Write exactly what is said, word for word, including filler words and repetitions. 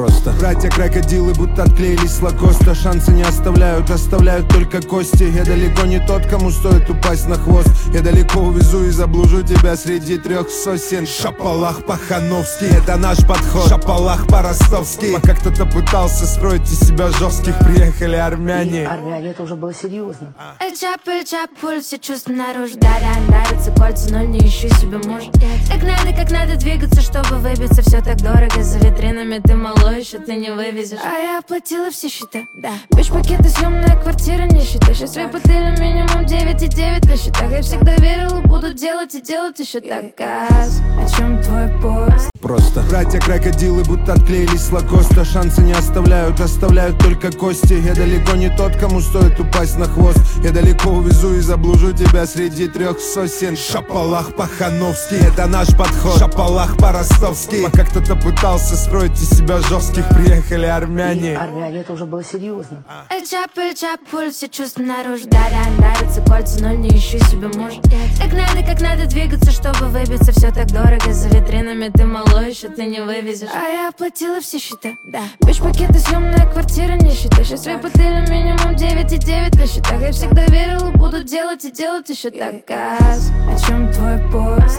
просто. Братья-крокодилы будто отклеились с лакоста. Шансы не оставляют, оставляют только кости. Я далеко не тот, кому стоит упасть на хвост. Я далеко увезу и заблужу тебя среди трех сосен. Шапалах по-хановски, это наш подход. Шапалах по-ростовски. Пока кто-то пытался строить из себя жестких, приехали армяне. И армяне, это уже было серьезно. Эль-Чап, Эль-Чап, пульс, все чувства наружу. Да-да, нравится кольца, но не ищу себе мужа. Как надо, как надо двигаться, чтобы выбиться. Все так дорого, за витринами ты малой, еще ты не вывезешь. А я оплатила все счета, да. Бич-пакеты, съемная квартира, не считай. Сейчас выплатили минимум девять и девять на счетах. Я всегда верила, буду делать и делать еще так. Газ, о чем твой поезд? Просто. Братья-крокодилы будто отклеились с лакоста. Шансы не оставляют, оставляют только кости. Я далеко не тот, кому стоит упасть на хвост. Я далеко увезу и заблужу тебя среди трех сосен. Шапалах по-хановски, это наш подход. Шапалах по-ростовски. Пока кто-то пытался строить из себя жестких, приехали армяне. И армяне, это уже было серьезно. Эль-Чап, Эль-Чап, пульс, все чувства наружу. Да-да, нравится кольца, но не ищу себе мужа. Как надо, как надо двигаться, чтобы выбиться. Все так дорого, за витринами ты малой, еще ты не вывезешь. А я оплатила все счета, да. Бич-пакеты, съемная квартира, не считай. Сейчас выплатили минимум девять и девять на счетах. Я всегда верила, буду делать и делать еще так. Газ, о чем твой поезд?